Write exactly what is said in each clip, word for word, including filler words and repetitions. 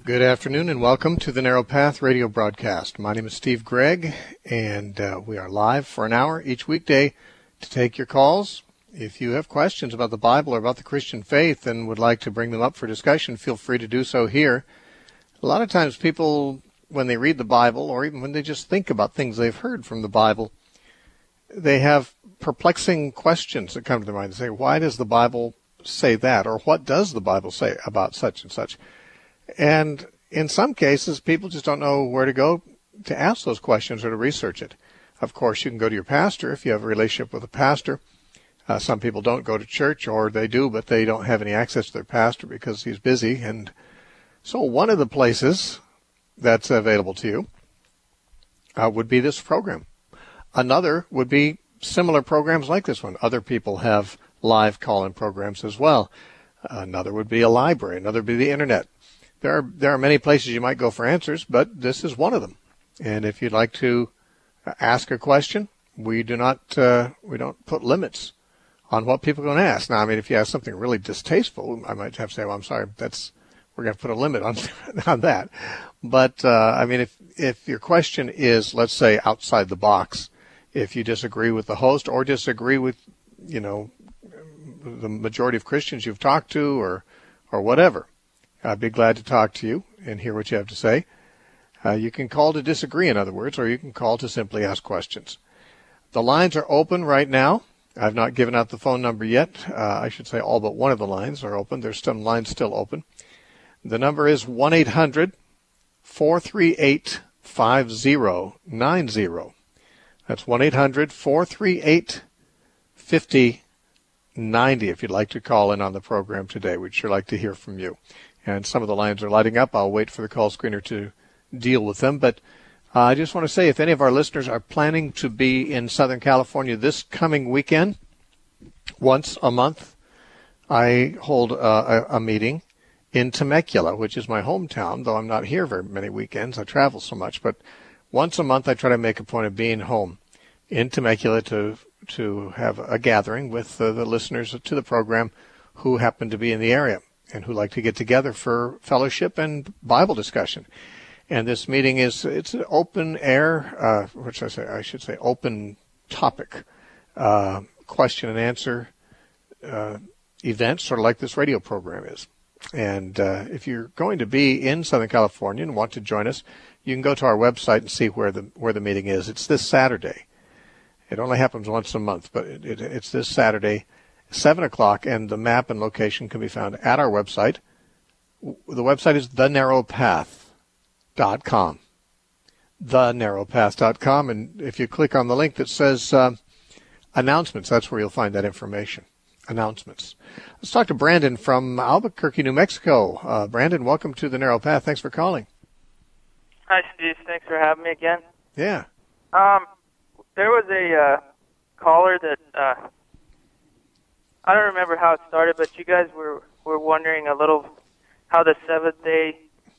Good afternoon and welcome to the Narrow Path radio broadcast. My name is Steve Gregg, and uh, we are live for an hour each weekday to take your calls. If you have questions about the Bible or about the Christian faith and would like to bring them up for discussion, feel free to do so here. A lot of times people, when they read the Bible or even when they just think about things they've heard from the Bible, they have perplexing questions that come to their mind. They say, why does the Bible say that? Or what does the Bible say about such and such? And in some cases, people just don't know where to go to ask those questions or to research it. Of course, you can go to your pastor if you have a relationship with a pastor. Uh, some people don't go to church, or they do, but they don't have any access to their pastor because he's busy. And so one of the places that's available to you uh, would be this program. Another would be similar programs like this one. Other people have live call-in programs as well. Another would be a library. Another would be the Internet. There are there are many places you might go for answers, but this is one of them. And if you'd like to ask a question, we do not uh, we don't put limits on what people are going to ask. Now, I mean, if you ask something really distasteful, I might have to say, "Well, I'm sorry, that's we're going to put a limit on on that." But uh, I mean, if if your question is, let's say, outside the box, if you disagree with the host or disagree with, you know, the majority of Christians you've talked to, or or whatever, I'd be glad to talk to you and hear what you have to say. Uh, you can call to disagree, in other words, or you can call to simply ask questions. The lines are open right now. I've not given out the phone number yet. Uh, I should say all but one of the lines are open. There's some lines still open. The number is one eight hundred four three eight five zero nine zero. That's one eight hundred four three eight five zero nine zero if you'd like to call in on the program today. We'd sure like to hear from you. And some of the lines are lighting up. I'll wait for the call screener to deal with them. But uh, I just want to say, if any of our listeners are planning to be in Southern California this coming weekend, once a month, I hold uh, a, a meeting in Temecula, which is my hometown, though I'm not here very many weekends. I travel so much. But once a month, I try to make a point of being home in Temecula to to have a gathering with uh, the listeners to the program who happen to be in the area and who like to get together for fellowship and Bible discussion. And this meeting is, it's an open air, uh, what should I say? I should say open topic, uh, question and answer, uh, event, sort of like this radio program is. And, uh, if you're going to be in Southern California and want to join us, you can go to our website and see where the, where the meeting is. It's this Saturday. It only happens once a month, but it, it, it's this Saturday, seven o'clock, and the map and location can be found at our website. The website is the narrow path dot com. the narrow path dot com, and if you click on the link that says uh, announcements, that's where you'll find that information. Announcements. Let's talk to Brandon from Albuquerque, New Mexico. Uh, Brandon, welcome to the Narrow Path. Thanks for calling. Hi, Steve. Thanks for having me again. Yeah. Um, there was a uh, caller that... Uh, I don't remember how it started, but you guys were, were wondering a little how the Seventh-day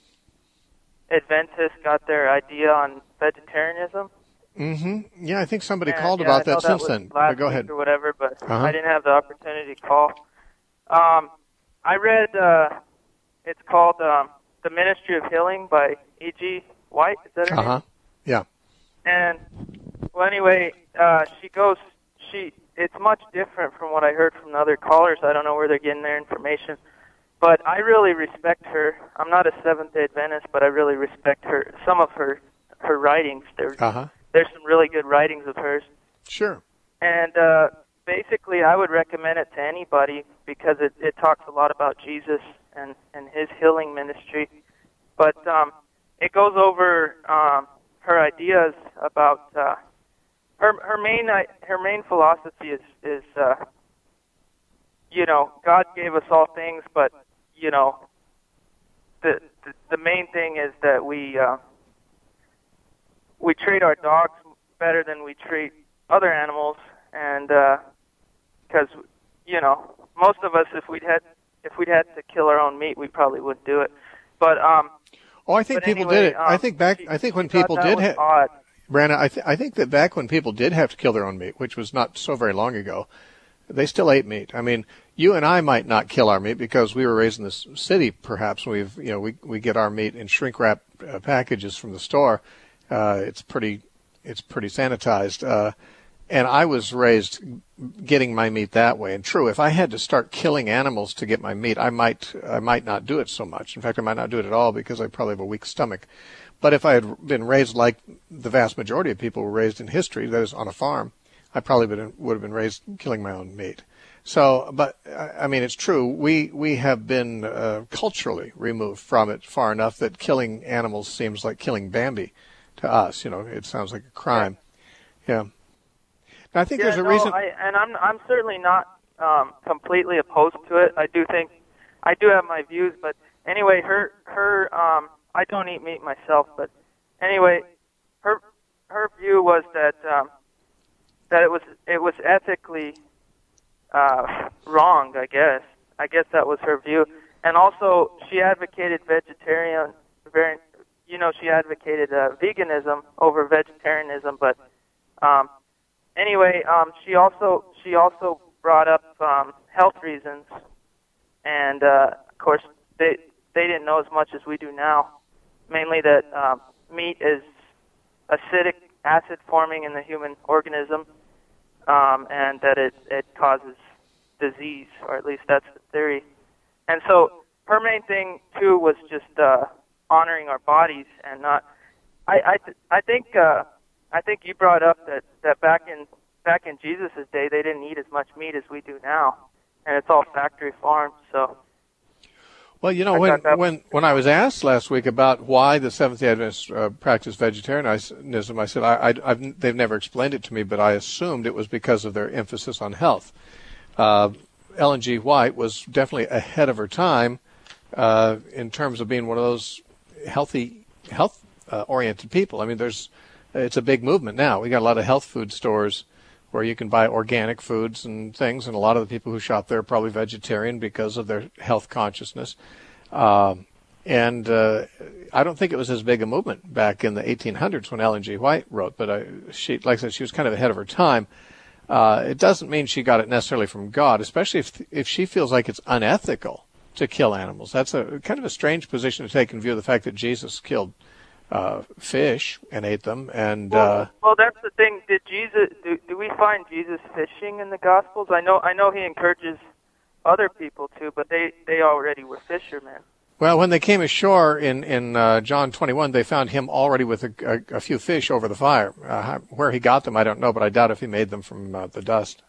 Adventists got their idea on vegetarianism. Mm-hmm. Yeah, I think somebody and, called yeah, about that, that since was then. Last go week ahead. Or whatever, but uh-huh. I didn't have the opportunity to call. Um, I read, uh, it's called um, The Ministry of Healing by E G White. Is that her Uh-huh. name? Yeah. And, well, anyway, uh, she goes, she... it's much different from what I heard from the other callers. I don't know where they're getting their information. But I really respect her. I'm not a Seventh-day Adventist, but I really respect her. Some of her her writings. There, uh-huh. There's some really good writings of hers. Sure. And uh, basically, I would recommend it to anybody because it, it talks a lot about Jesus and, and his healing ministry. But um, it goes over um, her ideas about... Uh, Her her main her main philosophy is is uh, you know, God gave us all things, but you know the the, the main thing is that we uh, we treat our dogs better than we treat other animals, and because uh, you know most of us if we'd had if we'd had to kill our own meat, we probably wouldn't do it. But um, oh, I think people anyway, did it. Um, I think back. she, I think when she people did have. Brandon, I, th- I think that back when people did have to kill their own meat, which was not so very long ago, they still ate meat. I mean, you and I might not kill our meat because we were raised in this city. Perhaps we've, you know, we we get our meat in shrink wrap uh, packages from the store. Uh, it's pretty, it's pretty sanitized. Uh, and I was raised getting my meat that way. And true, if I had to start killing animals to get my meat, I might, I might not do it so much. In fact, I might not do it at all because I probably have a weak stomach. But if I had been raised like the vast majority of people were raised in history, that is on a farm, I probably been, would have been raised killing my own meat. So, but I mean, it's true. We we have been uh, culturally removed from it far enough that killing animals seems like killing Bambi to us. You know, it sounds like a crime. Yeah. Now, I think yeah, there's a no, reason. I, and I'm I'm certainly not um, completely opposed to it. I do think I do have my views, but anyway, her her um, I don't eat meat myself, but anyway, her her view was that um, that it was it was ethically uh, wrong. I guess I guess that was her view, and also she advocated vegetarian, very, you know, she advocated uh, veganism over vegetarianism. But um, anyway, um, she also she also brought up um, health reasons, and uh, of course they they didn't know as much as we do now. Mainly that um, meat is acidic acid forming in the human organism, um, and that it, it causes disease, or at least that's the theory. And so her main thing too was just uh, honoring our bodies and not. I I, th- I think uh, I think you brought up that, that back in back in Jesus' day they didn't eat as much meat as we do now, and it's all factory farmed. So. Well, you know, when when when I was asked last week about why the Seventh-day Adventists uh, practice vegetarianism, I said I, I, I've, they've never explained it to me, but I assumed it was because of their emphasis on health. Uh, Ellen G. White was definitely ahead of her time uh, in terms of being one of those healthy, health-oriented uh, people. I mean, there's it's a big movement now. We got a lot of health food stores where you can buy organic foods and things, and a lot of the people who shop there are probably vegetarian because of their health consciousness. Um, and uh, I don't think it was as big a movement back in the eighteen hundreds when Ellen G. White wrote, but I, she, like I said, she was kind of ahead of her time. Uh, it doesn't mean she got it necessarily from God, especially if if she feels like it's unethical to kill animals. That's a kind of a strange position to take in view of the fact that Jesus killed Uh, fish and ate them, and well, uh, well, that's the thing. Did Jesus? Do, do we find Jesus fishing in the Gospels? I know, I know, he encourages other people to, but they, they already were fishermen. Well, when they came ashore in in uh, John twenty-one, they found him already with a, a, a few fish over the fire. Uh, where he got them, I don't know, but I doubt if he made them from uh, the dust.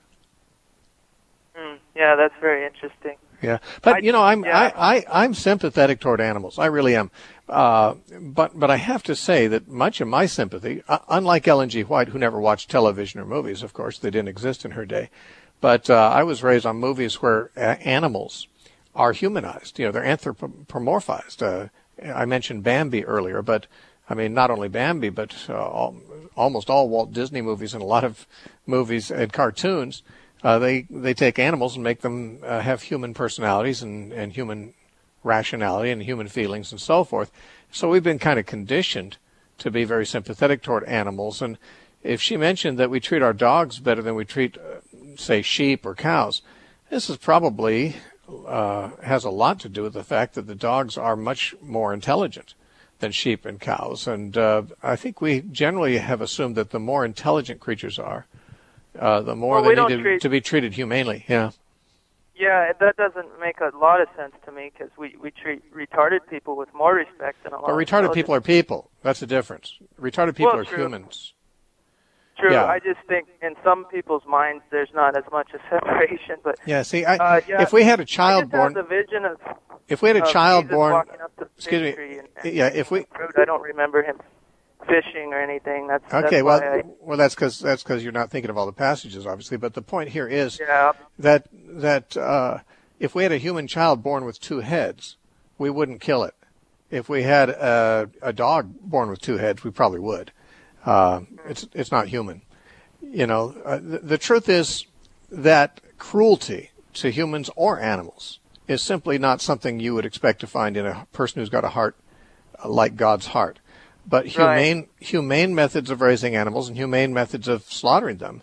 Mm, yeah, that's very interesting. Yeah, but I, you know, I'm yeah. I, I I'm sympathetic toward animals. I really am. Uh, but but I have to say that much of my sympathy, uh, unlike Ellen G. White, who never watched television or movies, of course, they didn't exist in her day. But uh, I was raised on movies where uh, animals are humanized. You know, they're anthropomorphized. Uh, I mentioned Bambi earlier, but I mean not only Bambi, but uh, all, almost all Walt Disney movies and a lot of movies and cartoons. Uh, they they take animals and make them uh, have human personalities and, and human rationality and human feelings and so forth. So we've been kind of conditioned to be very sympathetic toward animals. And if she mentioned that we treat our dogs better than we treat, uh, say, sheep or cows, this is probably uh, has a lot to do with the fact that the dogs are much more intelligent than sheep and cows. And uh, I think we generally have assumed that the more intelligent creatures are, Uh, the more well, we they need to, treat, to be treated humanely. Yeah. Yeah, that doesn't make a lot of sense to me because we, we treat retarded people with more respect than a lot. But retarded people are people. That's the difference. Retarded people well, are true. humans. True. Yeah. I just think in some people's minds there's not as much a separation. But yeah. See, I, uh, yeah, if we had a child I just born, have the vision of if we had a child Jesus born, walking up the excuse me, tree and, and yeah, if we, fruit, I don't remember him fishing or anything. That's okay. That's well, why I, well, that's because that's because you're not thinking of all the passages, obviously. But the point here is yeah. that that uh, if we had a human child born with two heads, we wouldn't kill it. If we had a, a dog born with two heads, we probably would. Uh, it's it's not human. You know, uh, the, the truth is that cruelty to humans or animals is simply not something you would expect to find in a person who's got a heart uh, like God's heart. But humane right. humane methods of raising animals and humane methods of slaughtering them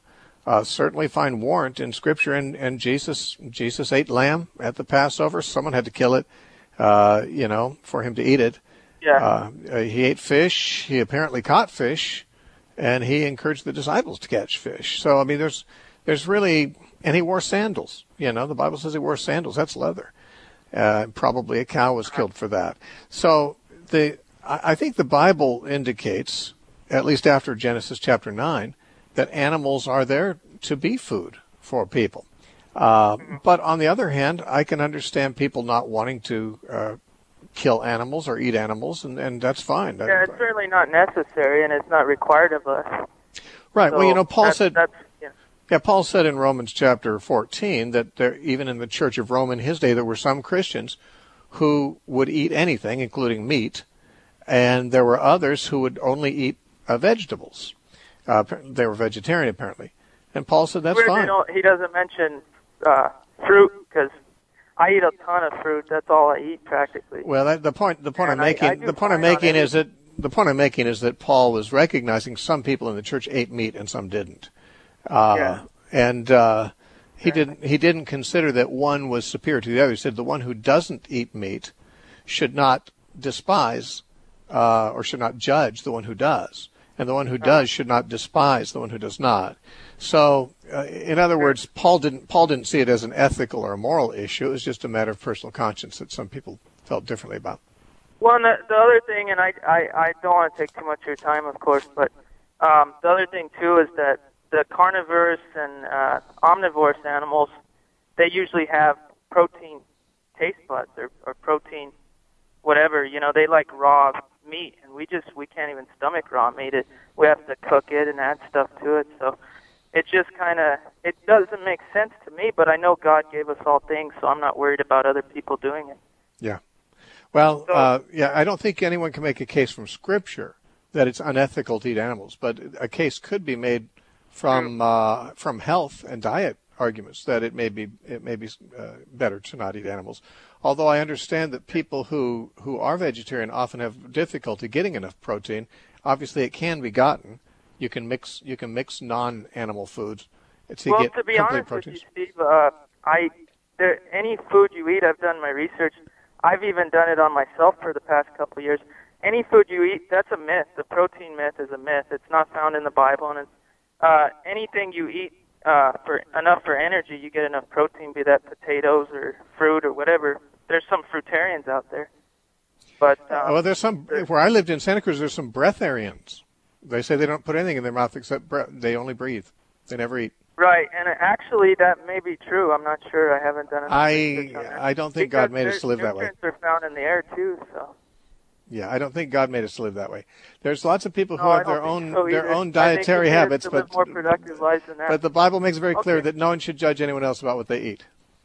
uh, certainly find warrant in Scripture. And, and Jesus Jesus ate lamb at the Passover. Someone had to kill it, uh, you know, for him to eat it. Yeah. Uh, he ate fish. He apparently caught fish, and he encouraged the disciples to catch fish. So, I mean, there's there's really, and he wore sandals. You know, the Bible says he wore sandals. That's leather. Uh, probably a cow was killed for that. So the I, I think the Bible indicates, at least after Genesis chapter nine, that animals are there to be food for people. Uh, but on the other hand, I can understand people not wanting to uh, kill animals or eat animals, and, and that's fine. Yeah, it's certainly not necessary, and it's not required of us. Right. So well, you know, Paul that's, said. That's, yeah. yeah, Paul said in Romans chapter fourteen that there, even in the Church of Rome in his day, there were some Christians who would eat anything, including meat, and there were others who would only eat uh, vegetables. Uh, they were vegetarian, apparently. And Paul said that's Weird, fine. You know, he doesn't mention uh, fruit, because I eat a ton of fruit. That's all I eat practically. Well, that, the point the point and I'm making I, I the point I'm making is that the point I'm making is that Paul was recognizing some people in the church ate meat and some didn't. Uh, yeah. And uh, he didn't he didn't consider that one was superior to the other. He said the one who doesn't eat meat should not despise uh, or should not judge the one who does, and the one who does should not despise the one who does not. So, uh, in other words, Paul didn't Paul didn't see it as an ethical or a moral issue. It was just a matter of personal conscience that some people felt differently about. Well, and the, the other thing, and I, I, I don't want to take too much of your time, of course, but um, the other thing, too, is that the carnivorous and uh, omnivorous animals, they usually have protein taste buds or, or protein whatever. You know, they like raw meat, and we just, we can't even stomach raw meat. It, we have to cook it and add stuff to it, so it just kind of, it doesn't make sense to me, but I know God gave us all things, so I'm not worried about other people doing it. Yeah. Well, So, uh, yeah, I don't think anyone can make a case from Scripture that it's unethical to eat animals, but a case could be made from uh, from health and diet arguments that it may be it may be uh, better to not eat animals. Although I understand that people who, who are vegetarian often have difficulty getting enough protein. Obviously, it can be gotten. You can mix you can mix non-animal foods to well, get to be complete honest proteins. with you, Steve, uh, I there, any food you eat, I've done my research. I've even done it on myself for the past couple of years. Any food you eat, that's a myth. The protein myth is a myth. It's not found in the Bible. And it's, uh, anything you eat uh, for enough for energy, you get enough protein, be that potatoes or fruit or whatever. There's some fruitarians out there. But um, well, there's some where I lived in Santa Cruz. There's some breatharians. They say they don't put anything in their mouth except breath. They only breathe. They never eat. Right, and actually that may be true. I'm not sure. I haven't done enough research on I that. I don't think Because God made us to live that way. nutrients are found in the air too, so. Yeah, I don't think God made us to live that way. There's lots of people who No, I have don't their think own so their either. own I dietary think he made us habits, to but live more productive lives than that. but the Bible makes it very clear Okay. that no one should judge anyone else about what they eat.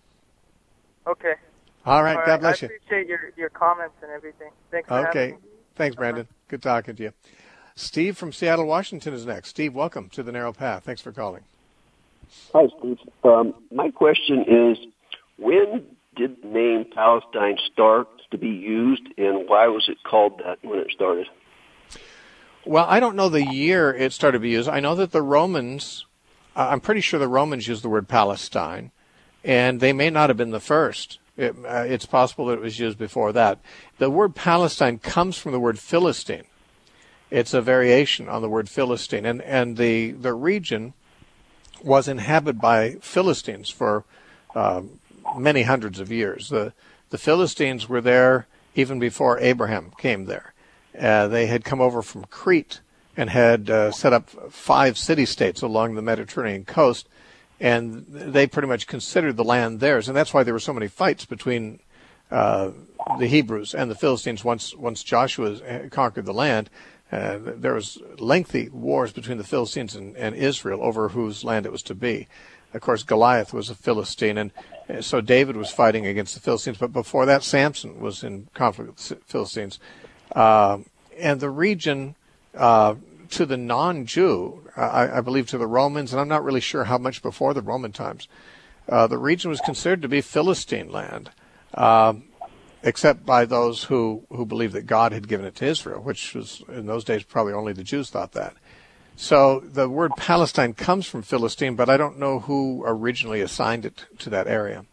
Okay. All right, All God right. bless I you. appreciate your, your comments and everything. Thanks for Okay, having me. thanks, Brandon. Good talking to you. Steve from Seattle, Washington is next. Steve, welcome to the Narrow Path. Thanks for calling. Hi, Steve. Um, my question is, when did the name Palestine start to be used, and why was it called that when it started? Well, I don't know the year it started to be used. I know that the Romans, uh, I'm pretty sure the Romans used the word Palestine, and they may not have been the first. It, uh, it's possible that it was used before that. The word Palestine comes from the word Philistine. It's a variation on the word Philistine, and, and the, the region was inhabited by Philistines for uh, many hundreds of years. The, the Philistines were there even before Abraham came there. Uh, they had come over from Crete and had uh, set up five city-states along the Mediterranean coast, and they pretty much considered the land theirs. And that's why there were so many fights between uh, the Hebrews and the Philistines once once Joshua conquered the land. Uh, there was lengthy wars between the Philistines and, and Israel over whose land it was to be. Of course, Goliath was a Philistine, and so David was fighting against the Philistines. But before that, Samson was in conflict with the Philistines. Uh, and the region, uh, to the non-Jew, I, I believe to the Romans, and I'm not really sure how much before the Roman times, uh, the region was considered to be Philistine land. Uh, except by those who, who believed that God had given it to Israel, which was, in those days, probably only the Jews thought that. So the word Palestine comes from Philistine, but I don't know who originally assigned it to that area.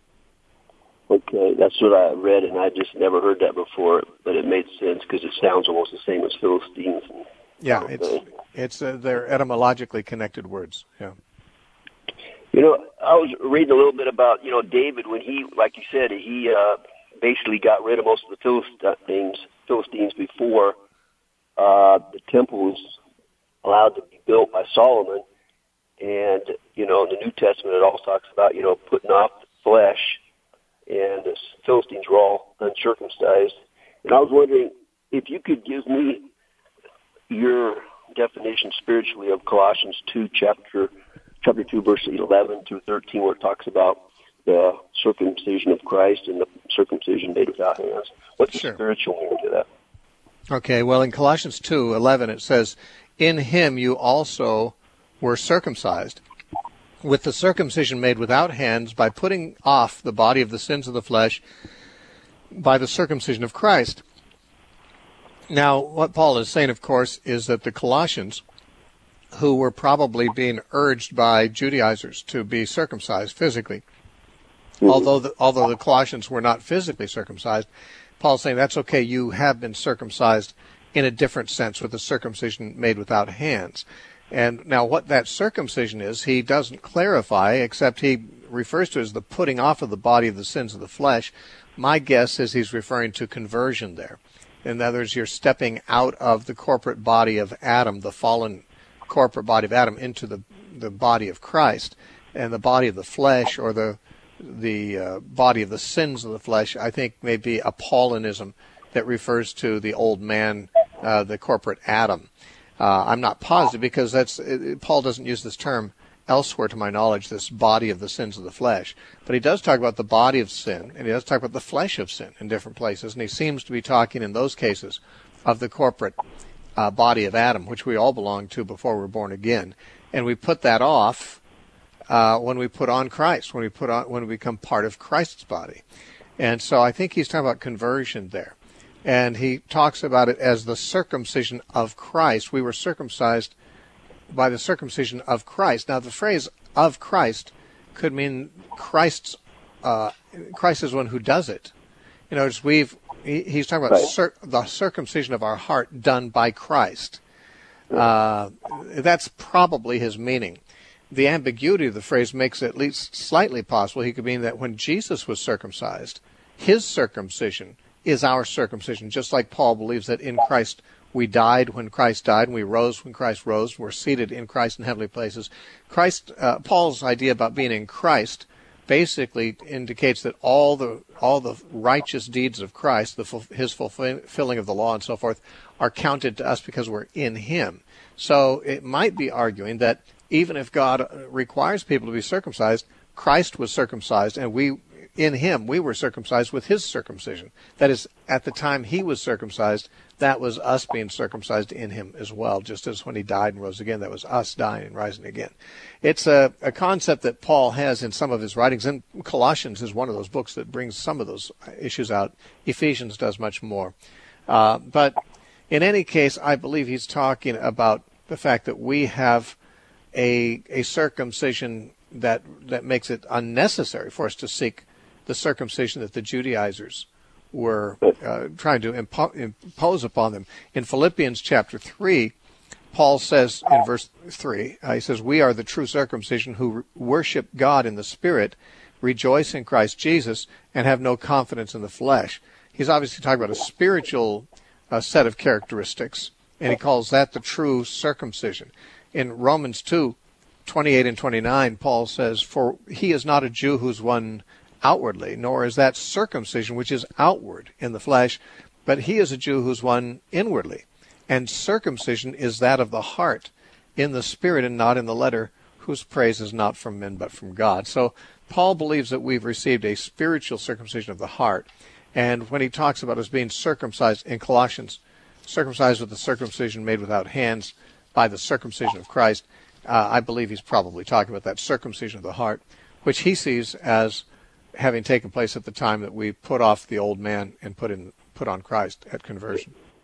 Okay, that's what I read, and I just never heard that before, but it made sense because it sounds almost the same as Philistines. Yeah, it's it's uh, they're etymologically connected words. Yeah. You know, I was reading a little bit about, you know, David when he, like you said, he uh, basically got rid of most of the Philistines, Philistines before uh, the temple was allowed to be built by Solomon. And, you know, in the New Testament it also talks about, you know, putting off the flesh, and the Philistines were all uncircumcised. And I was wondering if you could give me your definition spiritually of Colossians two, chapter chapter two, verse eleven through thirteen, where it talks about the circumcision of Christ and the circumcision made without hands. What's sure. the spiritual meaning to that? Okay, well, in Colossians two eleven it says, "In him you also were circumcised, with the circumcision made without hands, by putting off the body of the sins of the flesh by the circumcision of Christ." Now, what Paul is saying, of course, is that the Colossians, who were probably being urged by Judaizers to be circumcised physically, mm-hmm. although the, although the Colossians were not physically circumcised, Paul's saying that's okay, you have been circumcised in a different sense, with the circumcision made without hands. And now what that circumcision is, he doesn't clarify, except he refers to it as the putting off of the body of the sins of the flesh. My guess is he's referring to conversion there. In other words, you're stepping out of the corporate body of Adam, the fallen corporate body of Adam, into the the body of Christ. And the body of the flesh, or the the uh, body of the sins of the flesh, I think may be a Paulinism that refers to the old man, uh, the corporate Adam. Uh, I'm not positive, because that's it, Paul doesn't use this term elsewhere, to my knowledge, this body of the sins of the flesh. But he does talk about the body of sin, and he does talk about the flesh of sin in different places. And he seems to be talking in those cases of the corporate uh, body of Adam, which we all belong to before we were born again. And we put that off uh, when we put on Christ, when we put on when we become part of Christ's body. And so I think he's talking about conversion there. And he talks about it as the circumcision of Christ. We were circumcised by the circumcision of Christ. Now, the phrase "of Christ" could mean Christ's. Uh, Christ is one who does it. You know, we've he, he's talking about cir- the circumcision of our heart done by Christ. Uh, that's probably his meaning. The ambiguity of the phrase makes it at least slightly possible. He could mean that when Jesus was circumcised, his circumcision is our circumcision, just like Paul believes that in Christ we died when Christ died, and we rose when Christ rose. We're seated in Christ in heavenly places. Christ, uh, Paul's idea about being in Christ basically indicates that all the all the righteous deeds of Christ, the his fulfilling of the law and so forth, are counted to us because we're in him. So it might be arguing that even if God requires people to be circumcised, Christ was circumcised, and we, in him, we were circumcised with his circumcision. That is, at the time he was circumcised, that was us being circumcised in him as well, just as when he died and rose again, that was us dying and rising again. It's a, a concept that Paul has in some of his writings, and Colossians is one of those books that brings some of those issues out. Ephesians does much more. Uh, but in any case, I believe he's talking about the fact that we have a a circumcision that that makes it unnecessary for us to seek the circumcision that the Judaizers were uh, trying to impo- impose upon them. In Philippians chapter three, Paul says in verse three, uh, he says, "We are the true circumcision who re- worship God in the Spirit, rejoice in Christ Jesus, and have no confidence in the flesh." He's obviously talking about a spiritual uh, set of characteristics, and he calls that the true circumcision. In Romans two, twenty-eight and twenty-nine, Paul says, "For he is not a Jew who's one outwardly, nor is that circumcision which is outward in the flesh, but he is a Jew who's one inwardly. And circumcision is that of the heart, in the spirit and not in the letter, whose praise is not from men but from God." So Paul believes that we've received a spiritual circumcision of the heart. And when he talks about us being circumcised in Colossians, circumcised with the circumcision made without hands by the circumcision of Christ, uh, I believe he's probably talking about that circumcision of the heart, which he sees as having taken place at the time that we put off the old man and put in put on Christ at conversion.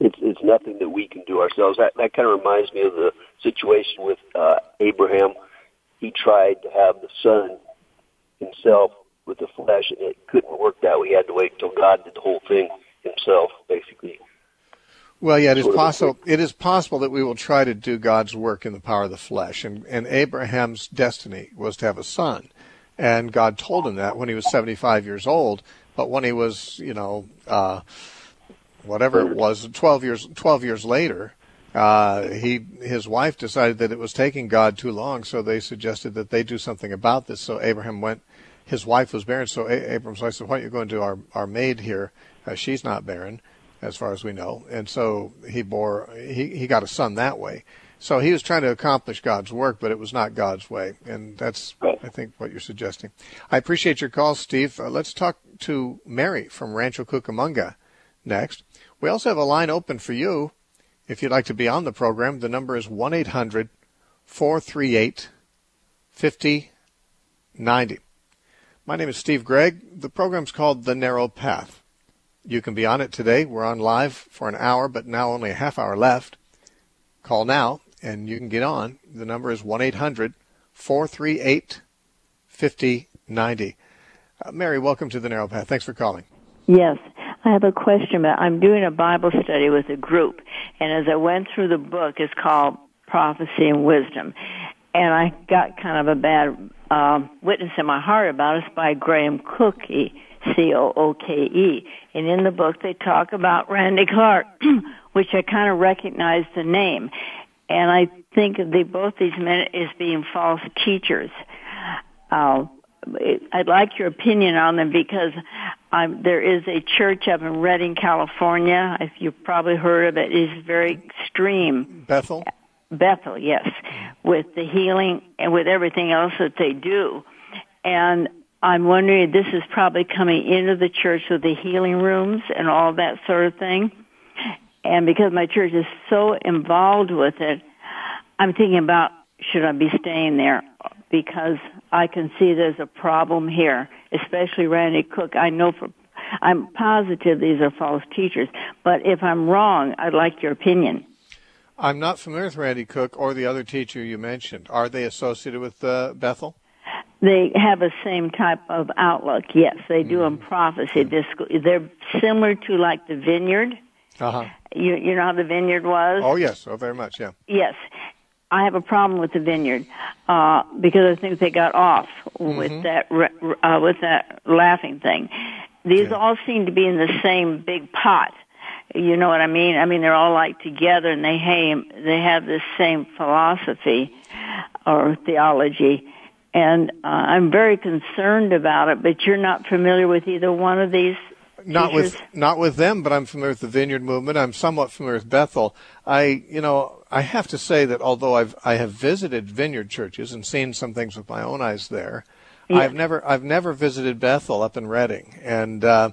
it's it's nothing that we can do ourselves. That that kind of reminds me of the situation with uh, Abraham. He tried to have the son himself with the flesh, and it couldn't work that way. He had to wait until God did the whole thing himself, basically. Well, yeah, it is possible. It is possible that we will try to do God's work in the power of the flesh, and and Abraham's destiny was to have a son, and God told him that when he was seventy-five years old. But when he was, you know, uh, whatever it was, twelve years twelve years later, uh, he his wife decided that it was taking God too long, so they suggested that they do something about this. So Abraham went. His wife was barren, so a- Abram's wife said, "Why don't you go and do our our maid here? Uh, she's not barren." As far as we know. And so he bore, he, he got a son that way. So he was trying to accomplish God's work, but it was not God's way. And that's, I think, what you're suggesting. I appreciate your call, Steve. Uh, let's talk to Mary from Rancho Cucamonga next. We also have a line open for you. If you'd like to be on the program, the number is one eight hundred four three eight five zero nine zero. My name is Steve Gregg. The program's called The Narrow Path. You can be on it today. We're on live for an hour, but now only a half hour left. Call now, and you can get on. The number is one eight hundred four three eight five zero nine zero. Uh, Mary, welcome to The Narrow Path. Thanks for calling. Yes. I have a question. I'm doing a Bible study with a group, and as I went through the book, it's called Prophecy and Wisdom, and I got kind of a bad uh, witness in my heart about it. It's by Graham Cooke. C O O K E. And in the book, they talk about Randy Clark, which I kind of recognize the name. And I think of the, both these men as being false teachers. Uh, I'd like your opinion on them because um, there is a church up in Redding, California. If you've probably heard of it, it's very extreme. Bethel? Bethel, yes, with the healing and with everything else that they do. And I'm wondering if this is probably coming into the church with the healing rooms and all that sort of thing. And because my church is so involved with it, I'm thinking about, should I be staying there? Because I can see there's a problem here, especially Randy Cook. I know for, I'm positive these are false teachers, but if I'm wrong, I'd like your opinion. I'm not familiar with Randy Cook or the other teacher you mentioned. Are they associated with uh, Bethel? They have the same type of outlook, yes. They do in prophecy. They're similar to like the Vineyard. Uh-huh. You, you know how the Vineyard was? Oh, yes. Oh, very much, yeah. Yes. I have a problem with the Vineyard uh, because I think they got off with mm-hmm. that uh, with that laughing thing. These yeah. all seem to be in the same big pot. You know what I mean? I mean, they're all like together, and they have, they have this same philosophy or theology. And uh, I'm very concerned about it, but you're not familiar with either one of these Not teachers? with not with them, but I'm familiar with the Vineyard movement. I'm somewhat familiar with Bethel. I, you know, I have to say that although I've I have visited Vineyard churches and seen some things with my own eyes there, yes. I've never I've never visited Bethel up in Redding, and uh,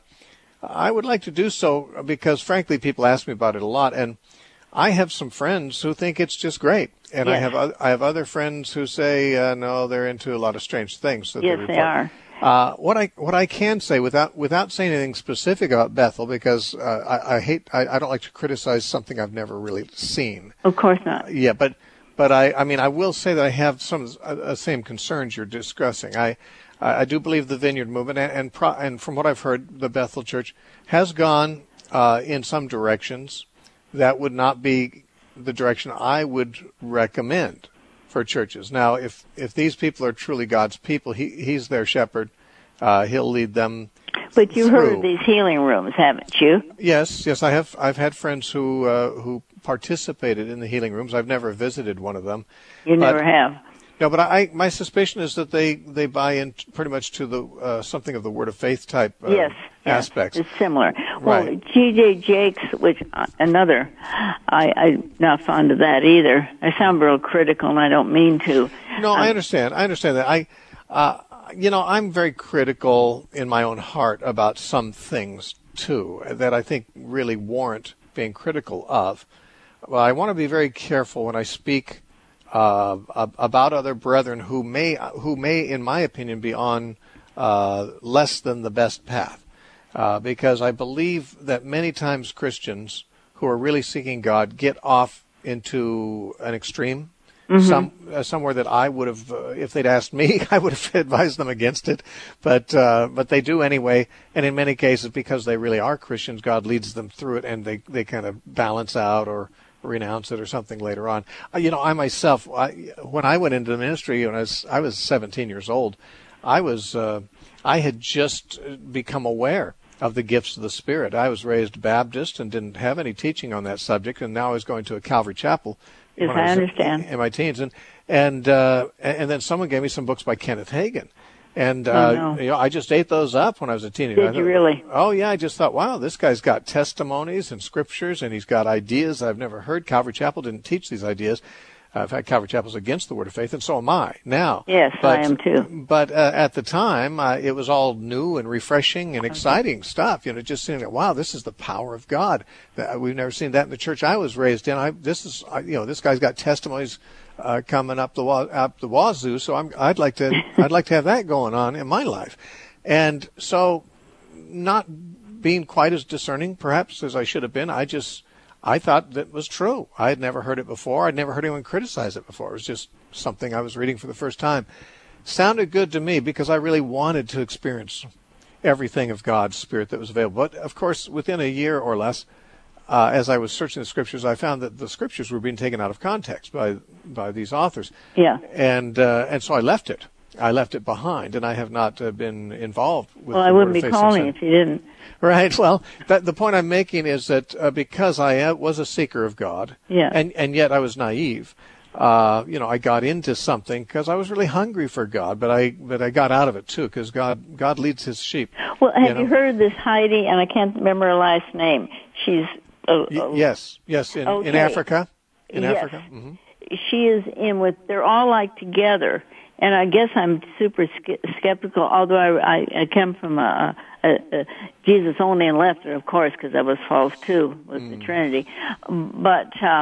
I would like to do so because, frankly, people ask me about it a lot, and I have some friends who think it's just great. And yes. I have I have other friends who say uh, no, they're into a lot of strange things. That yes, they, they are. Uh, what I what I can say without without saying anything specific about Bethel, because uh, I, I hate I, I don't like to criticize something I've never really seen. Of course not. Uh, yeah, but but I I mean I will say that I have some of the uh, same concerns you're discussing. I I do believe the Vineyard movement and and, pro, and from what I've heard, the Bethel Church has gone uh, in some directions that would not be the direction I would recommend for churches. Now, if if these people are truly God's people, he he's their shepherd. Uh, he'll lead them. But you've through. heard of these healing rooms, haven't you? Yes, yes, I have. I've had friends who uh, who participated in the healing rooms. I've never visited one of them. You but, never have. No, but I my suspicion is that they, they buy in pretty much to the uh, something of the Word of Faith type uh, yes, aspects. Yes, it's similar. Right. Well, T J Jakes, which uh, another, I, I'm not fond of that either. I sound real critical, and I don't mean to. No, um, I understand. I understand that. I, uh, you know, I'm very critical in my own heart about some things too that I think really warrant being critical of. Well, I want to be very careful when I speak Uh, about other brethren who may, who may, in my opinion, be on uh, less than the best path, uh, because I believe that many times Christians who are really seeking God get off into an extreme. Mm-hmm. Some uh, somewhere that I would have, uh, if they'd asked me, I would have advised them against it. But uh, but they do anyway, and in many cases, because they really are Christians, God leads them through it, and they, they kind of balance out or renounce it or something later on. Uh, you know, I myself, I, when I went into the ministry, when I was I was seventeen years old, I was uh, I had just become aware of the gifts of the Spirit. I was raised Baptist and didn't have any teaching on that subject, and now I was going to a Calvary Chapel. Yes, I, I understand. In my teens, and and uh, and then someone gave me some books by Kenneth Hagin, and uh, oh, no. you know, I just ate those up when I was a teenager. Did I thought, you really? Oh yeah, I just thought, wow, this guy's got testimonies and scriptures, and he's got ideas I've never heard. Calvary Chapel didn't teach these ideas. Uh, in fact, Calvary Chapel's against the Word of Faith, and so am I now. Yes, but, I am too. But uh, at the time, uh, it was all new and refreshing and exciting stuff. You know, just seeing that, wow, this is the power of God. Uh, we've never seen that in the church I was raised in. I, this is, I, you know, this guy's got testimonies uh, coming up the up the wazoo. So I'm, I'd like to, I'd like to have that going on in my life. And so, not being quite as discerning, perhaps, as I should have been, I just. I thought that was true. I had never heard it before. I'd never heard anyone criticize it before. It was just something I was reading for the first time. Sounded good to me because I really wanted to experience everything of God's Spirit that was available. But, of course, within a year or less, uh, as I was searching the Scriptures, I found that the Scriptures were being taken out of context by by these authors. Yeah. And uh, and so I left it. I left it behind, and I have not uh, been involved with Well, the I wouldn't Word be of Faith calling since if you didn't. Right. Well, that, the point I'm making is that uh, because I uh, was a seeker of God, yeah. and, and yet I was naive, uh, you know, I got into something because I was really hungry for God, but I but I got out of it too because God God leads His sheep. Well, have you, know? you heard of this Heidi? And I can't remember her last name. She's uh, y- yes, yes, in, okay. in Africa, in yes. Africa. Mm-hmm. She is in with. They're all like together. And I guess I'm super skeptical, although I, I, I come from a, a, a Jesus only and left it, of course, because that was false too with mm. the Trinity. But uh,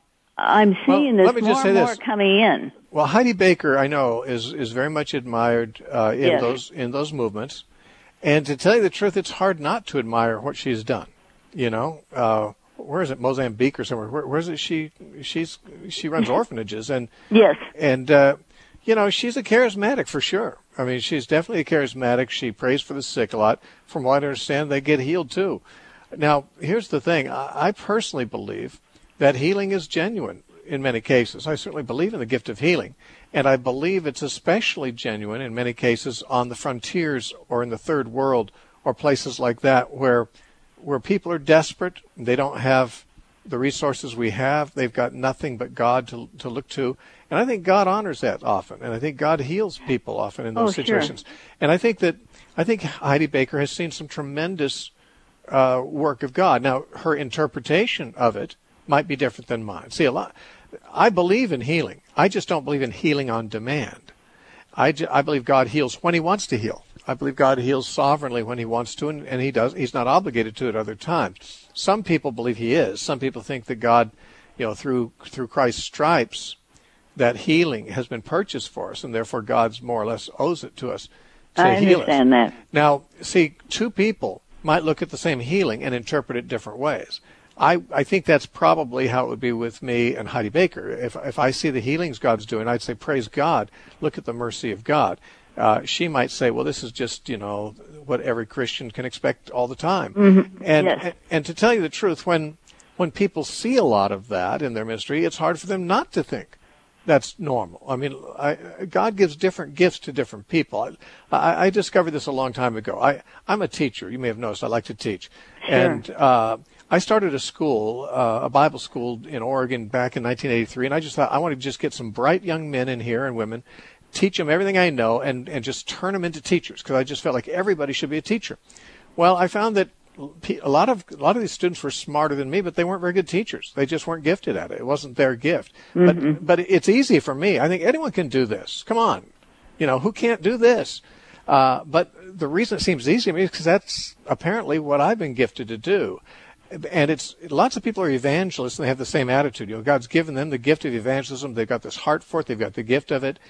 I'm seeing well, this more and more this. coming in. Well, Heidi Baker, I know, is is very much admired uh, in yes. those in those movements. And to tell you the truth, it's hard not to admire what she's done. You know, uh, where is it, Mozambique or somewhere? Where, where is it? She she's she runs orphanages and yes, and. Uh, You know, she's a charismatic for sure. I mean, she's definitely a charismatic. She prays for the sick a lot. From what I understand, they get healed too. Now, here's the thing. I personally believe that healing is genuine in many cases. I certainly believe in the gift of healing. And I believe it's especially genuine in many cases on the frontiers or in the third world or places like that where where people are desperate. They don't have the resources we have. They've got nothing but God to to look to. And I think God honors that often, and I think God heals people often in those oh, situations. Sure. And I think that I think Heidi Baker has seen some tremendous uh, work of God. Now, her interpretation of it might be different than mine. See, a lot. I believe in healing. I just don't believe in healing on demand. I, I believe God heals when He wants to heal. I believe God heals sovereignly when He wants to, and, and He does. He's not obligated to at other times. Some people believe He is. Some people think that God, you know, through through Christ's stripes, that healing has been purchased for us, and therefore God's more or less owes it to us to I heal us. I understand that. Now, see, two people might look at the same healing and interpret it different ways. I, I think that's probably how it would be with me and Heidi Baker. If if I see the healings God's doing, I'd say, praise God, look at the mercy of God. Uh, she might say, well, this is just, you know, what every Christian can expect all the time. Mm-hmm. And, yes. and and to tell you the truth, when when people see a lot of that in their ministry, it's hard for them not to think that's normal. I mean, I, God gives different gifts to different people. I, I, I discovered this a long time ago. I, I'm a teacher. You may have noticed I like to teach. Sure. And uh, I started a school, uh, a Bible school in Oregon back in nineteen eighty-three, and I just thought I want to just get some bright young men in here and women, teach them everything I know, and, and just turn them into teachers, because I just felt like everybody should be a teacher. Well, I found that a lot of a lot of these students were smarter than me, but they weren't very good teachers. They just weren't gifted at it. It wasn't their gift. Mm-hmm. But but it's easy for me. I think anyone can do this. Come on, you know, who can't do this? Uh, but the reason it seems easy to me is because that's apparently what I've been gifted to do. And it's lots of people are evangelists and they have the same attitude. You know, God's given them the gift of evangelism. They've got this heart for it. They've got the gift of it.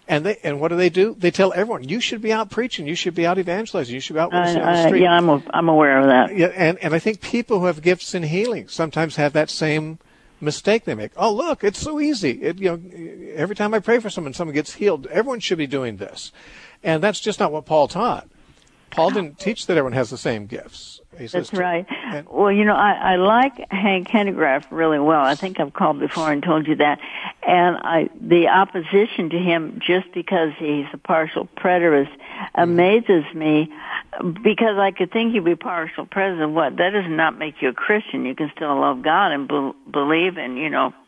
And they and what do they do? They tell everyone, you should be out preaching, you should be out evangelizing, you should be out witnessing on the street. Yeah, I'm a, I'm aware of that. Yeah, and and I think people who have gifts in healing sometimes have that same mistake they make. Oh, look, it's so easy. It, you know, every time I pray for someone, someone gets healed. Everyone should be doing this, and that's just not what Paul taught. Paul didn't teach that everyone has the same gifts. He says That's right. And, well, you know, I, I like Hank Hanegraaff really well. I think I've called before and told you that. And I, the opposition to him, just because he's a partial preterist, amazes me, because I could think he'd be partial preterist. What? That does not make you a Christian. You can still love God and be, believe in, you know,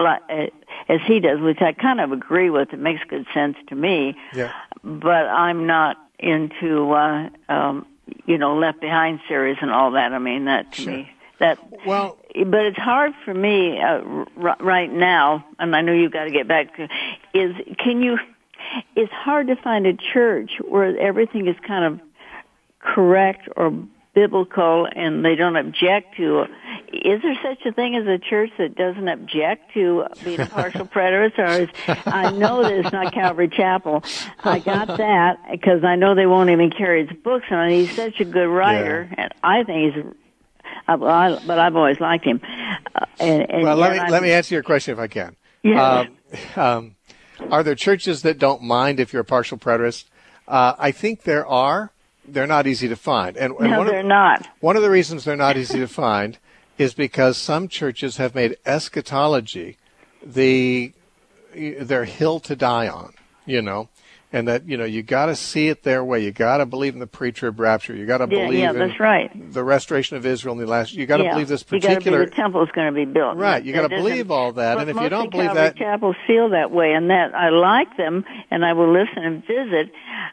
as he does, which I kind of agree with. It makes good sense to me. Yeah. But I'm not into, uh, um, you know, Left Behind series and all that. I mean, that to sure. me, that, well, but it's hard for me, uh, r- right now, and I know you've got to get back to, is, can you, it's hard to find a church where everything is kind of correct or biblical and they don't object to. Is there such a thing as a church that doesn't object to being a partial preterist? Or is, I know that it's not Calvary Chapel. I got that because I know they won't even carry his books, and he's such a good writer. Yeah. And I think he's, I, but I've always liked him. Uh, and, and well, let me I'm, let me answer your question if I can. Yeah. Um, um, are there churches that don't mind if you're a partial preterist? Uh, I think there are. They're not easy to find. And, and no, one they're of, not. One of the reasons they're not easy to find is because some churches have made eschatology the their hill to die on, you know, and that, you know, you got to see it their way. You got to believe in the pre-trib rapture. You got to yeah, believe yeah, in that's right. the restoration of Israel in the last. You got to yeah. believe this particular. You got to believe the temple is going to be built. Right. You got to believe all that, and if you don't believe that, chapels feel that way, and that I like them, and I will listen and visit.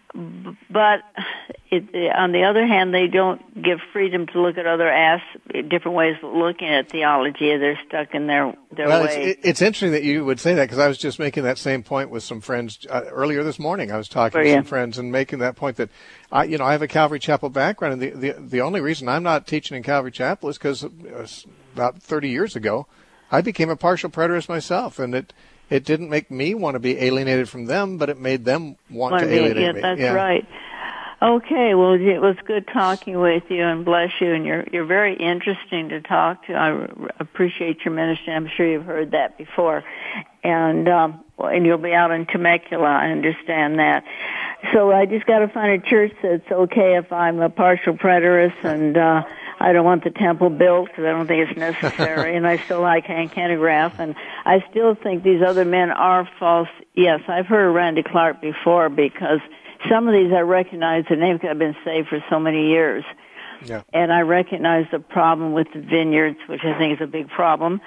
But it, on the other hand, they don't give freedom to look at other as different ways of looking at theology. They're stuck in their their well, way. It's, it's interesting that you would say that, because I was just making that same point with some friends uh, earlier this morning. I was talking Where to you? some friends and making that point that I, you know, I have a Calvary Chapel background, and the the, the only reason I'm not teaching in Calvary Chapel is because uh, about thirty years ago, I became a partial preterist myself, and it. It didn't make me want to be alienated from them, but it made them want well, to alienate yeah, me. That's yeah. right. Okay, well, it was good talking with you, and bless you. And you're you're very interesting to talk to. I appreciate your ministry. I'm sure you've heard that before, and um, and you'll be out in Temecula. I understand that. So I just got to find a church that's okay if I'm a partial preterist, and uh, I don't want the temple built because I don't think it's necessary. And I still like Hank Hanegraaff, and I still think these other men are false. Yes, I've heard of Randy Clark before, because some of these I recognize the name because I've been saved for so many years. Yeah. And I recognize the problem with the vineyards, which I think is a big problem.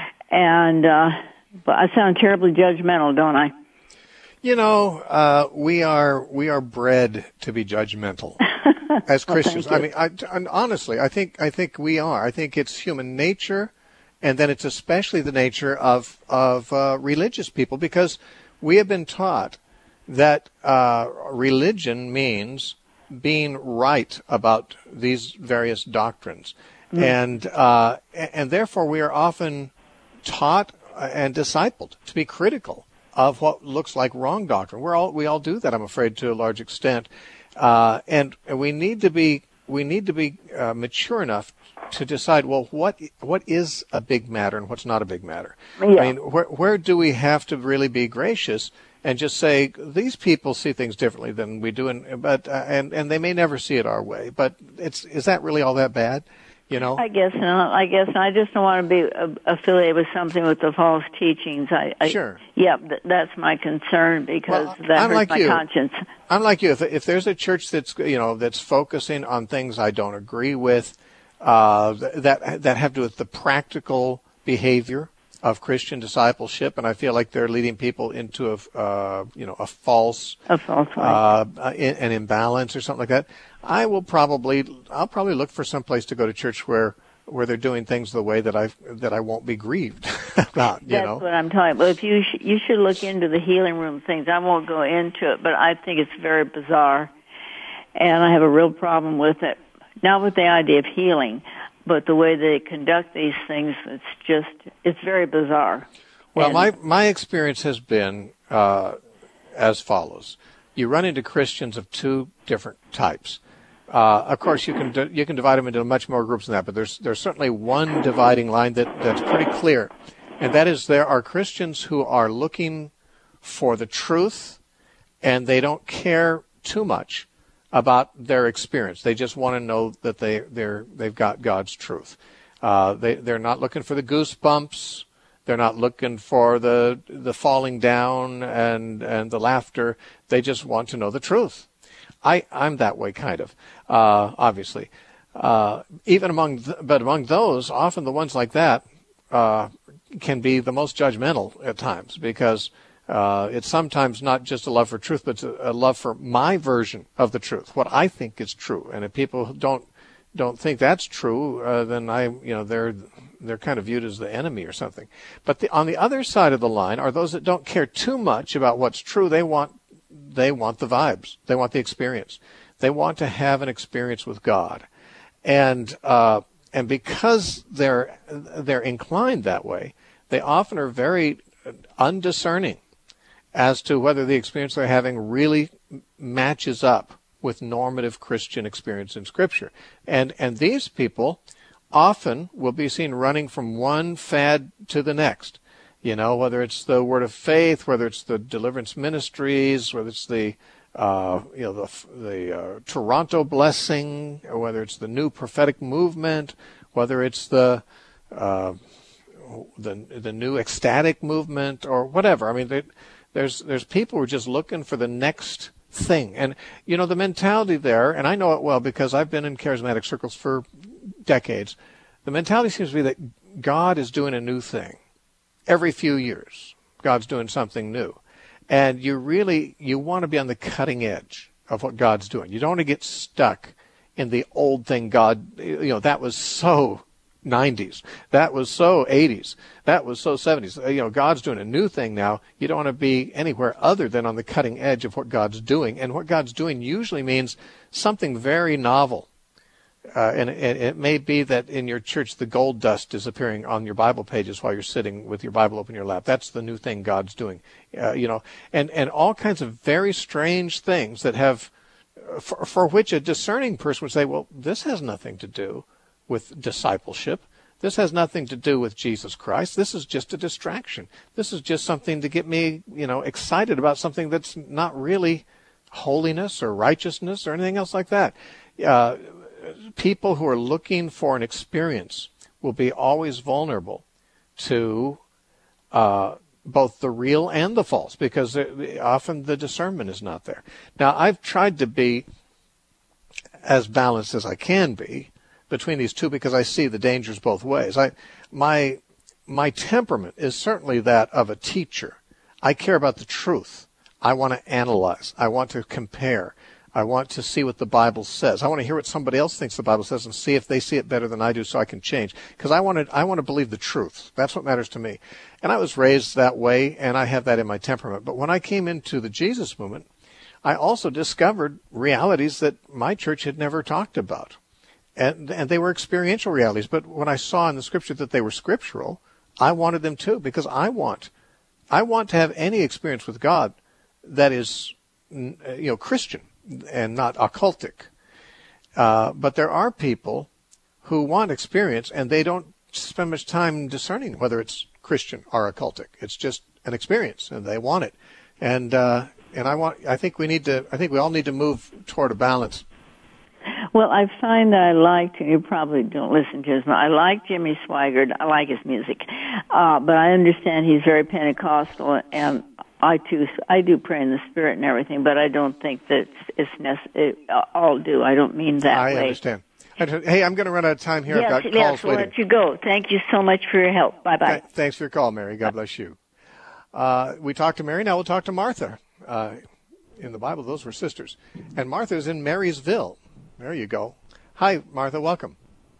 And uh, but I sound terribly judgmental, don't I? You know, uh, we are we are bred to be judgmental as Christians. well, I mean, I, and honestly, I think I think we are. I think it's human nature, and then it's especially the nature of of uh, religious people, because we have been taught that uh, religion means being right about these various doctrines, mm. and uh, and therefore we are often taught and discipled to be critical of what looks like wrong doctrine. We're all we all do that, I'm afraid, to a large extent, uh, and, and we need to be we need to be uh, mature enough to decide, well, what what is a big matter and what's not a big matter. Yeah. I mean, where where do we have to really be gracious and just say these people see things differently than we do, and but uh, and and they may never see it our way, but it's is that really all that bad? You know? I guess not. I guess not. I just don't want to be uh, affiliated with something with the false teachings. I, I sure. Yeah, th- that's my concern, because well, that hurts like my you. conscience. I'm like you. If, if there's a church that's you know that's focusing on things I don't agree with, uh, that that have to do with the practical behavior of Christian discipleship, and I feel like they're leading people into a uh, you know a false a false way. Uh, an imbalance or something like that. I will probably I'll probably look for some place to go to church where where they're doing things the way that I that I won't be grieved about. You That's know? what I'm talking about. If you sh- you should look into the healing room things. I won't go into it, but I think it's very bizarre, and I have a real problem with it. Not with the idea of healing, but the way they conduct these things. It's just it's very bizarre. Well, and my my experience has been uh, as follows. You run into Christians of two different types. Uh, of course, you can you can divide them into much more groups than that, but there's there's certainly one dividing line that, that's pretty clear, and that is there are Christians who are looking for the truth, and they don't care too much about their experience. They just want to know that they they're they've got God's truth. Uh, they they're not looking for the goosebumps. They're not looking for the the falling down and and the laughter. They just want to know the truth. I I'm that way kind of uh, obviously. Uh, even among th- but among those, often the ones like that uh, can be the most judgmental at times, because uh, it's sometimes not just a love for truth, but it's a, a love for my version of the truth, what I think is true. And if people don't don't think that's true, uh, then I you know they're they're kind of viewed as the enemy or something. But the, on the other side of the line are those that don't care too much about what's true. They want they want the vibes. They want the experience. They want to have an experience with God, and uh, and because they're they're inclined that way, they often are very undiscerning as to whether the experience they're having really matches up with normative Christian experience in Scripture. And and these people often will be seen running from one fad to the next. You know, whether it's the Word of Faith, whether it's the deliverance ministries, whether it's the uh, you know the the uh, Toronto blessing, or whether it's the new prophetic movement, whether it's the uh, the the new ecstatic movement, or whatever. I mean, they, there's there's people who are just looking for the next thing. And, you know, the mentality there, and I know it well because I've been in charismatic circles for decades, the mentality seems to be that God is doing a new thing. Every few years, God's doing something new. And you really, you want to be on the cutting edge of what God's doing. You don't want to get stuck in the old thing God, you know, that was so nineties. That was so eighties. That was so seventies. You know, God's doing a new thing now. You don't want to be anywhere other than on the cutting edge of what God's doing. And what God's doing usually means something very novel. Uh, and it, it may be that in your church the gold dust is appearing on your Bible pages while you're sitting with your Bible open in your lap. That's the new thing God's doing. Uh, you know, and, and all kinds of very strange things that have, for, for which a discerning person would say, well, this has nothing to do with discipleship. This has nothing to do with Jesus Christ. This is just a distraction. This is just something to get me, you know, excited about something that's not really holiness or righteousness or anything else like that. Uh, people who are looking for an experience will be always vulnerable to uh, both the real and the false, because often the discernment is not there. Now, I've tried to be as balanced as I can be between these two, because I see the dangers both ways. I, my, my temperament is certainly that of a teacher. I care about the truth. I want to analyze. I want to compare. I want to see what the Bible says. I want to hear what somebody else thinks the Bible says and see if they see it better than I do so I can change. Because I want to, I want to believe the truth. That's what matters to me. And I was raised that way, and I have that in my temperament. But when I came into the Jesus movement, I also discovered realities that my church had never talked about. And, and they were experiential realities. But when I saw in the Scripture that they were scriptural, I wanted them too, because I want, I want to have any experience with God that is, you know, Christian and not occultic. Uh, but there are people who want experience, and they don't spend much time discerning whether it's Christian or occultic. It's just an experience, and they want it. And uh, and I want. I think we need to. I think we all need to move toward a balance. Well, I find that I like, you probably don't listen to his, I like Jimmy Swaggart. I like his music. Uh, but I understand he's very Pentecostal, and I too, I do pray in the Spirit and everything, but I don't think that it's necessary. All do. I don't mean that I way. I understand. Hey, I'm going to run out of time here. Yes, I've got yes, calls we'll waiting. let you go. Thank you so much for your help. Bye-bye. Th- thanks for your call, Mary. God bless you. Uh, we talked to Mary. Now we'll talk to Martha. Uh, in the Bible, those were sisters. And Martha's in Marysville. There you go. Hi, Martha. Welcome.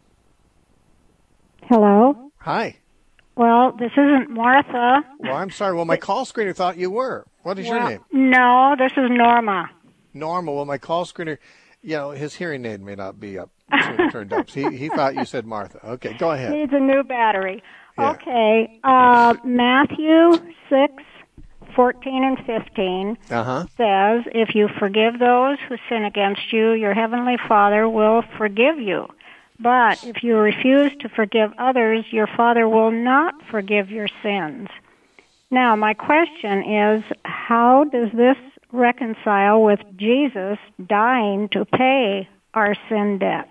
Hello. Hi. Well, this isn't Martha. Well, I'm sorry. Well, my call screener thought you were. What is well, your name? No, this is Norma. Norma. Well, my call screener, you know, his hearing aid may not be up, turned up. He he thought you said Martha. Okay, go ahead. Needs a new battery. Yeah. Okay. Uh, Matthew six fourteen and fifteen Uh-huh. says, if you forgive those who sin against you, your heavenly Father will forgive you. But if you refuse to forgive others, your Father will not forgive your sins. Now, my question is, how does this reconcile with Jesus dying to pay our sin debt?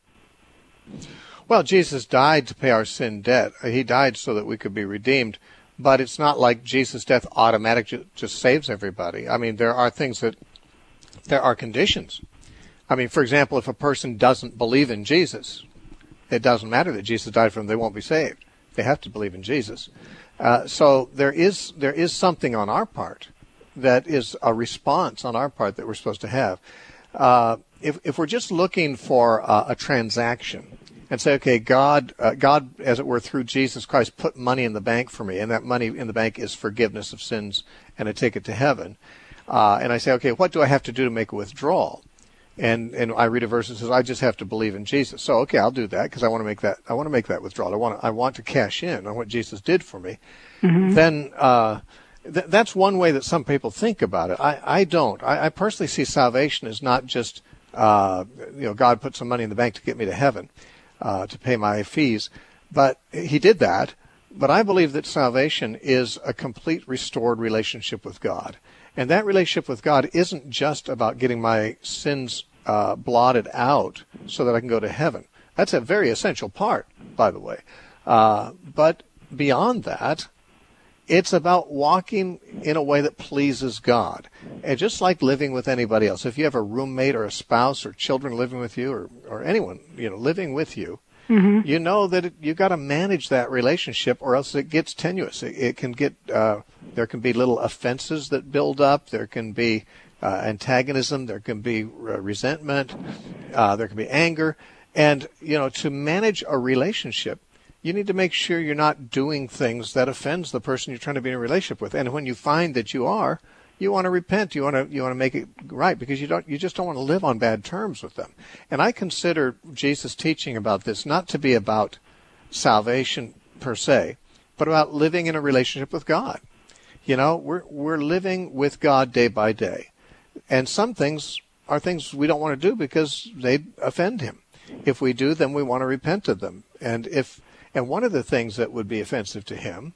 Well, Jesus died to pay our sin debt. He died so that we could be redeemed. But it's not like Jesus' death automatically just saves everybody. I mean, there are things that, there are conditions. I mean, for example, if a person doesn't believe in Jesus, it doesn't matter that Jesus died for them, they won't be saved. They have to believe in Jesus. Uh, so there is there is something on our part that is a response on our part that we're supposed to have. Uh, if if we're just looking for uh, a transaction and say, okay, God, uh, God, as it were, through Jesus Christ, put money in the bank for me, and that money in the bank is forgiveness of sins and a ticket to heaven. Uh, and I say, okay, what do I have to do to make a withdrawal? And and I read a verse that says, I just have to believe in Jesus. So, okay, I'll do that because I want to make that. I want to make that withdrawal. I want to, I want to cash in on what Jesus did for me. Mm-hmm. Then uh, th- that's one way that some people think about it. I, I don't. I, I personally see salvation as not just uh, you know God put some money in the bank to get me to heaven, uh, to pay my fees, but He did that. But I believe that salvation is a complete restored relationship with God. And that relationship with God isn't just about getting my sins uh, blotted out so that I can go to heaven. That's a very essential part, by the way. Uh, but beyond that, it's about walking in a way that pleases God. And just like living with anybody else, if you have a roommate or a spouse or children living with you or, or anyone, you know, living with you, mm-hmm. you know that it, you got to manage that relationship or else it gets tenuous. It, it can get, uh, there can be little offenses that build up. There can be uh, antagonism. There can be uh, resentment. Uh, there can be anger. And, you know, to manage a relationship, you need to make sure you're not doing things that offends the person you're trying to be in a relationship with. And when you find that you are, you want to repent. You want to you want to make it right because you don't you just don't want to live on bad terms with them. And I consider Jesus' teaching about this not to be about salvation per se, but about living in a relationship with God. You know, we're we're living with God day by day, and some things are things we don't want to do because they offend Him. If we do, then we want to repent of them. And if and one of the things that would be offensive to Him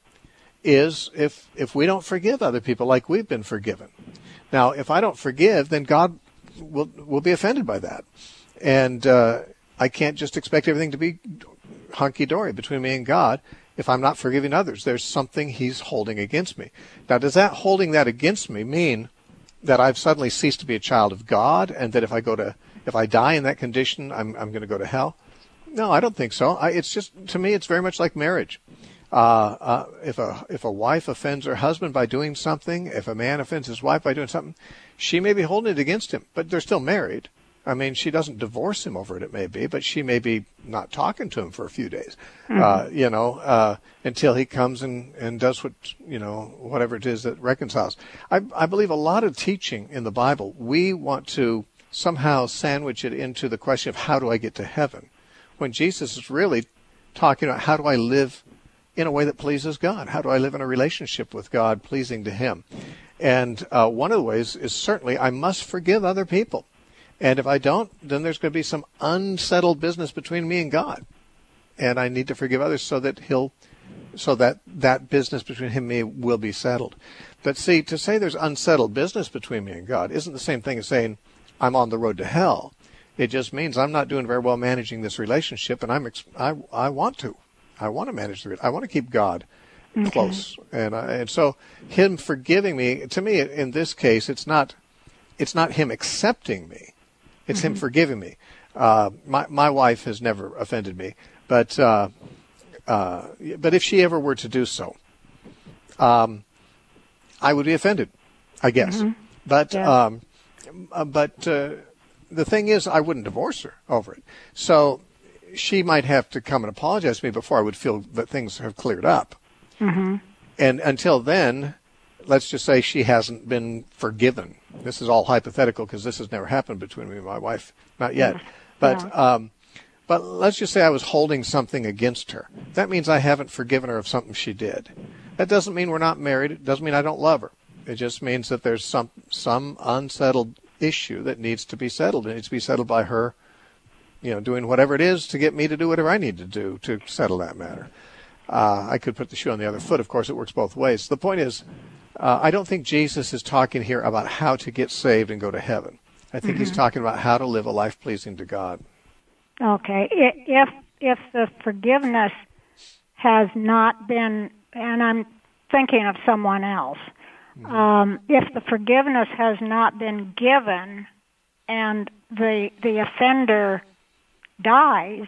is if if we don't forgive other people like we've been forgiven. Now, if I don't forgive, then God will will be offended by that. And uh, I can't just expect everything to be hunky-dory between me and God if I'm not forgiving others. There's something He's holding against me. Now, does that holding that against me mean that I've suddenly ceased to be a child of God and that if I go to if I die in that condition, I'm I'm going to go to hell? No, I don't think so. I, it's just, to me, it's very much like marriage. Uh, uh, if a if a wife offends her husband by doing something, if a man offends his wife by doing something, she may be holding it against him, but they're still married. I mean, she doesn't divorce him over it, it may be, but she may be not talking to him for a few days, mm-hmm. uh, you know, uh, until he comes and, and does what, you know, whatever it is that reconciles. I, I believe a lot of teaching in the Bible, we want to somehow sandwich it into the question of how do I get to heaven, when Jesus is really talking about how do I live in a way that pleases God? How do I live in a relationship with God pleasing to Him? And uh, one of the ways is certainly I must forgive other people. And if I don't, then there's going to be some unsettled business between me and God. And I need to forgive others so that He'll, so that that business between Him and me will be settled. But see, to say there's unsettled business between me and God isn't the same thing as saying I'm on the road to hell. It just means I'm not doing very well managing this relationship, and I'm I I want to. I want to manage the. I want to keep God okay. close, and I, and so Him forgiving me. To me, in this case, it's not, it's not Him accepting me. It's mm-hmm. Him forgiving me. Uh, my my wife has never offended me, but uh, uh, but if she ever were to do so, um, I would be offended, I guess. Mm-hmm. But yeah. um, but uh, the thing is, I wouldn't divorce her over it. So she might have to come and apologize to me before I would feel that things have cleared up. Mm-hmm. And until then, let's just say she hasn't been forgiven. This is all hypothetical because this has never happened between me and my wife. Not yet. Yeah. But yeah. um, but let's just say I was holding something against her. That means I haven't forgiven her of something she did. That doesn't mean we're not married. It doesn't mean I don't love her. It just means that there's some some unsettled issue that needs to be settled. It needs to be settled by her, you know, doing whatever it is to get me to do whatever I need to do to settle that matter. Uh, I could put the shoe on the other foot. Of course, it works both ways. The point is, uh, I don't think Jesus is talking here about how to get saved and go to heaven. I think mm-hmm. he's talking about how to live a life pleasing to God. Okay. If if the forgiveness has not been, and I'm thinking of someone else, mm-hmm. um, if the forgiveness has not been given and the the offender dies,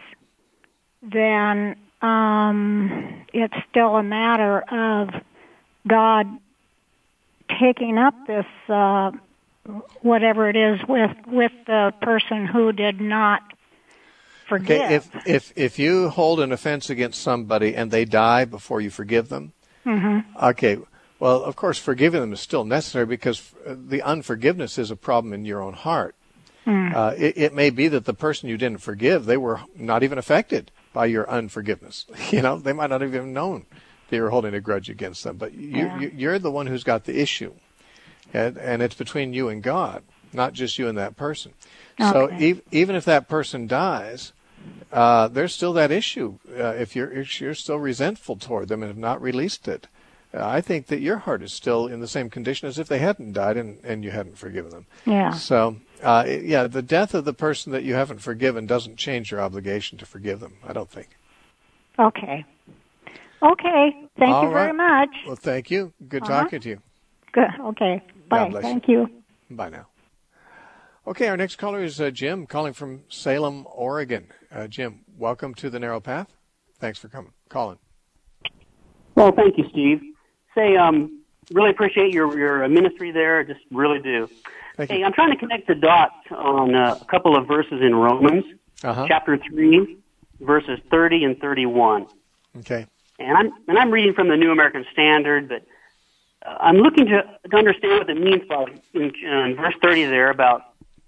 then um, it's still a matter of God taking up this uh, whatever it is with with the person who did not forgive. Okay, if if if you hold an offense against somebody and they die before you forgive them, mm-hmm. okay, well, of course, forgiving them is still necessary because the unforgiveness is a problem in your own heart. Mm. Uh, it, it may be that the person you didn't forgive, they were not even affected by your unforgiveness. You know, they might not have even known that you were holding a grudge against them. But you, yeah. you, you're the one who's got the issue, and, and it's between you and God, not just you and that person. Okay. So e- even if that person dies, uh, there's still that issue. Uh, if you're if you're still resentful toward them and have not released it, uh, I think that your heart is still in the same condition as if they hadn't died and, and you hadn't forgiven them. Yeah. So, uh, yeah, the death of the person that you haven't forgiven doesn't change your obligation to forgive them, I don't think. Okay. Okay. Thank All you very right. much. Well, thank you. Good uh-huh. talking to you. Good. Okay. Bye. Thank you. you. Bye now. Okay, our next caller is uh, Jim, calling from Salem, Oregon. Uh, Jim, welcome to the Narrow Path. Thanks for coming, calling. Well, thank you, Steve. Say, um, really appreciate your your ministry there. Just really do. Thank hey, you. I'm trying to connect the dots on uh, a couple of verses in Romans, uh-huh. chapter three, verses thirty and thirty-one. Okay. And I'm and I'm reading from the New American Standard, but uh, I'm looking to, to understand what it means by in, in verse thirty there about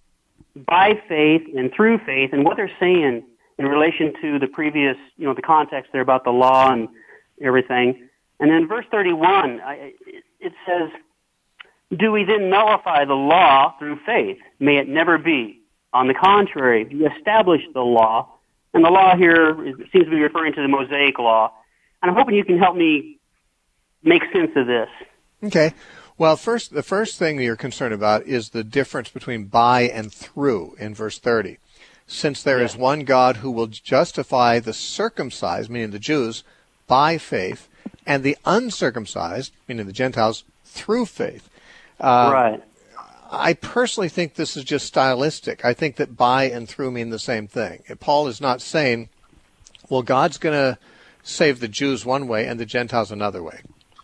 by faith and through faith, and what they're saying in relation to the previous, you know, the context there about the law and everything. And then verse thirty-one, I, it, it says, do we then nullify the law through faith? May it never be. On the contrary, we establish the law, and the law here is, seems to be referring to the Mosaic law. And I'm hoping you can help me make sense of this. Okay. Well, first, the first thing you're concerned about is the difference between by and through in verse thirty. Since there is one God who will justify the circumcised, meaning the Jews, by faith, and the uncircumcised, meaning the Gentiles, through faith. Uh, right. I personally think this is just stylistic. I think that by and through mean the same thing. Paul is not saying, well, God's going to save the Jews one way and the Gentiles another way.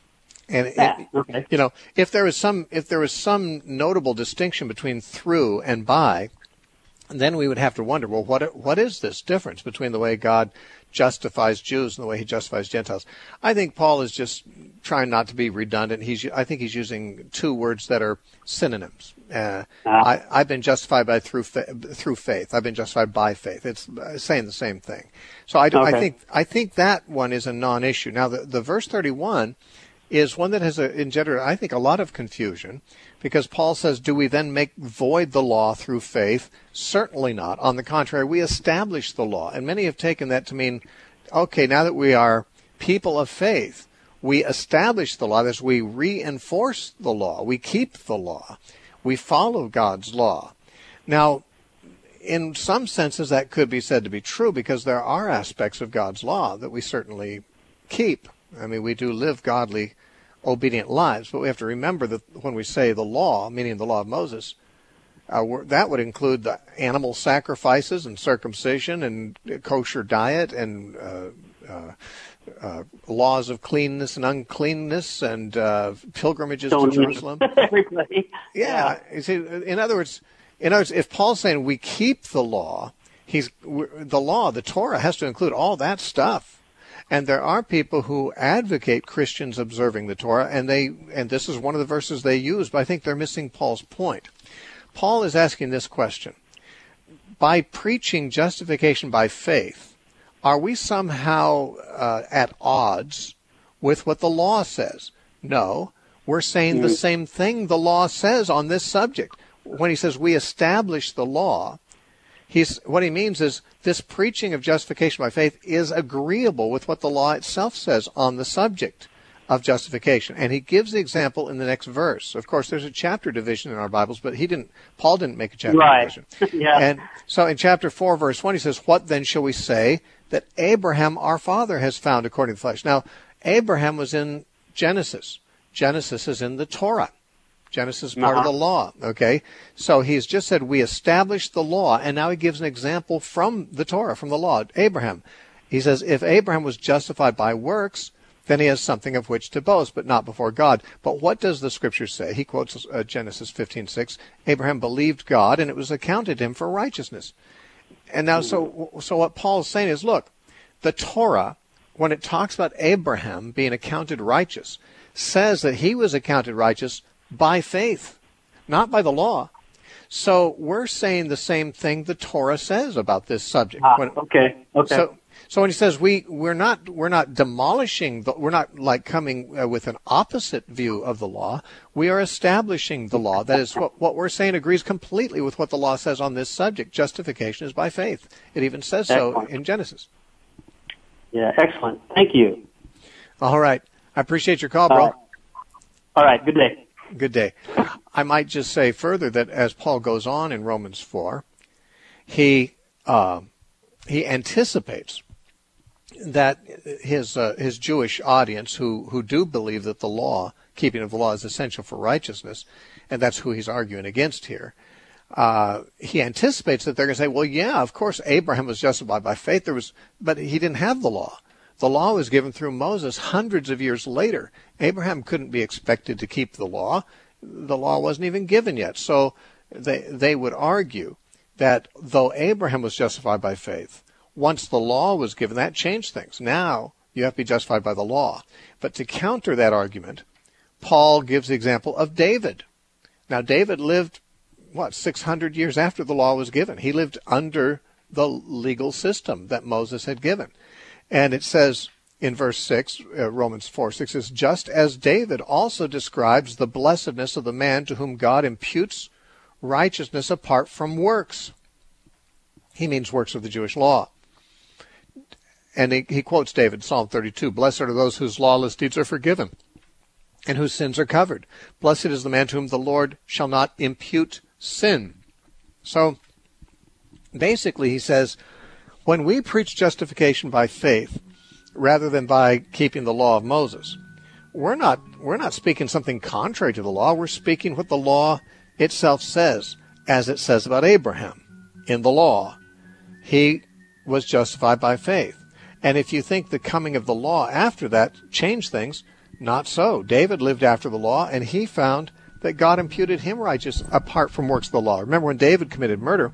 And yeah, it, okay. you know, if there was some if there was some notable distinction between through and by, then we would have to wonder, well, what what is this difference between the way God justifies Jews and the way he justifies Gentiles? I think Paul is just trying not to be redundant. He's I think he's using two words that are synonyms. Uh, ah. I, I've been justified by through fa- through faith. I've been justified by faith. It's saying the same thing. So I, okay. I think I think that one is a non-issue. Now the the verse thirty-one is one that has a, engendered, I think, a lot of confusion, because Paul says, do we then make void the law through faith? Certainly not. On the contrary, we establish the law. And many have taken that to mean, okay, now that we are people of faith, we establish the law, that is, we reinforce the law, we keep the law, we follow God's law. Now, in some senses, that could be said to be true, because there are aspects of God's law that we certainly keep. I mean, we do live godly, obedient lives, but we have to remember that when we say the law, meaning the law of Moses, uh, that would include the animal sacrifices and circumcision and kosher diet and uh, uh, uh, laws of cleanness and uncleanness and uh, pilgrimages Don't to Jerusalem. Everybody. Yeah. You see, in other words, in other words, if Paul's saying we keep the law, he's the law, the Torah has to include all that stuff. And there are people who advocate Christians observing the Torah, and they and this is one of the verses they use, but I think they're missing Paul's point. Paul is asking this question. By preaching justification by faith, are we somehow uh, at odds with what the law says? No. We're saying the same thing the law says on this subject. When he says we establish the law, he's what he means is this preaching of justification by faith is agreeable with what the law itself says on the subject of justification. And he gives the example in the next verse. Of course, there's a chapter division in our Bibles, but he didn't, Paul didn't make a chapter right. division. yeah. And so in chapter four, verse one, he says, what then shall we say that Abraham our father has found according to the flesh? Now, Abraham was in Genesis. Genesis is in the Torah. Genesis is part uh-huh. of the law, okay? So he's just said we established the law, and now he gives an example from the Torah, from the law. Abraham, he says, if Abraham was justified by works, then he has something of which to boast, but not before God. But what does the Scripture say? He quotes uh, Genesis fifteen six. Abraham believed God, and it was accounted him for righteousness. And now, so so what Paul's saying is, look, the Torah, when it talks about Abraham being accounted righteous, says that he was accounted righteous by faith, not by the law. So we're saying the same thing the Torah says about this subject. Ah, when, okay. Okay. So, so when he says we we're not we're not demolishing, the, we're not like coming uh, with an opposite view of the law. We are establishing the law. That is what what we're saying agrees completely with what the law says on this subject. Justification is by faith. It even says Excellent. so in Genesis. Yeah. Excellent. Thank you. All right. I appreciate your call, bro. Uh, all right. Good day. Good day. I might just say further that as Paul goes on in Romans four, he uh, he anticipates that his uh, his Jewish audience who, who do believe that the law, keeping of the law, is essential for righteousness, and that's who he's arguing against here. Uh, he anticipates that they're going to say, well, yeah, of course, Abraham was justified by faith. There was, but he didn't have the law. The law was given through Moses hundreds of years later. Abraham couldn't be expected to keep the law. The law wasn't even given yet. So they they would argue that though Abraham was justified by faith, once the law was given, that changed things. Now you have to be justified by the law. But to counter that argument, Paul gives the example of David. Now David lived, what, six hundred years after the law was given. He lived under the legal system that Moses had given. And it says in verse six, uh, Romans four six says, just as David also describes the blessedness of the man to whom God imputes righteousness apart from works. He means works of the Jewish law. And he, he quotes David, Psalm thirty-two, blessed are those whose lawless deeds are forgiven and whose sins are covered. Blessed is the man to whom the Lord shall not impute sin. So basically he says, when we preach justification by faith rather than by keeping the law of Moses, we're not we're not speaking something contrary to the law. We're speaking what the law itself says, as it says about Abraham in the law. He was justified by faith. And if you think the coming of the law after that changed things, not so. David lived after the law, and he found that God imputed him righteous apart from works of the law. Remember when David committed murder,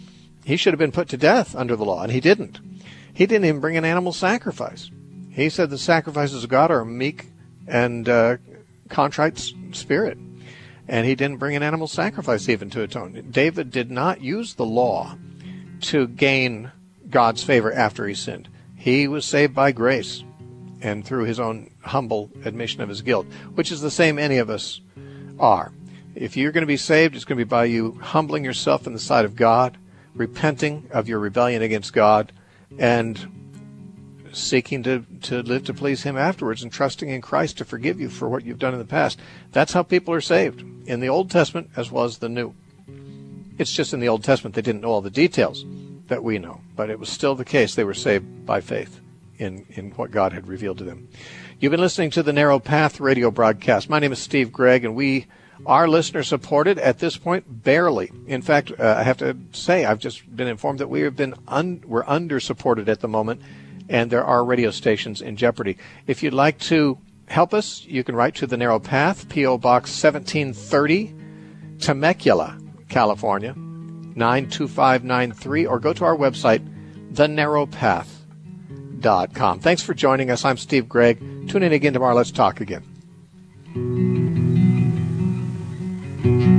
he should have been put to death under the law, and he didn't. He didn't even bring an animal sacrifice. He said the sacrifices of God are a meek and uh, contrite spirit. And he didn't bring an animal sacrifice even to atone. David did not use the law to gain God's favor after he sinned. He was saved by grace and through his own humble admission of his guilt, which is the same any of us are. If you're going to be saved, it's going to be by you humbling yourself in the sight of God, repenting of your rebellion against God, and seeking to, to live to please him afterwards and trusting in Christ to forgive you for what you've done in the past. That's how people are saved, in the Old Testament as well as the New. It's just in the Old Testament they didn't know all the details that we know, but it was still the case. They were saved by faith in, in what God had revealed to them. You've been listening to the Narrow Path radio broadcast. My name is Steve Gregg, and we are listener-supported at this point, barely. In fact, uh, I have to say, I've just been informed that we have been un- we're under-supported at the moment, and there are radio stations in jeopardy. If you'd like to help us, you can write to the Narrow Path, P O. Box seventeen thirty, Temecula, California, nine two five nine three, or go to our website, the narrow path dot com. Thanks for joining us. I'm Steve Gregg. Tune in again tomorrow. Let's talk again.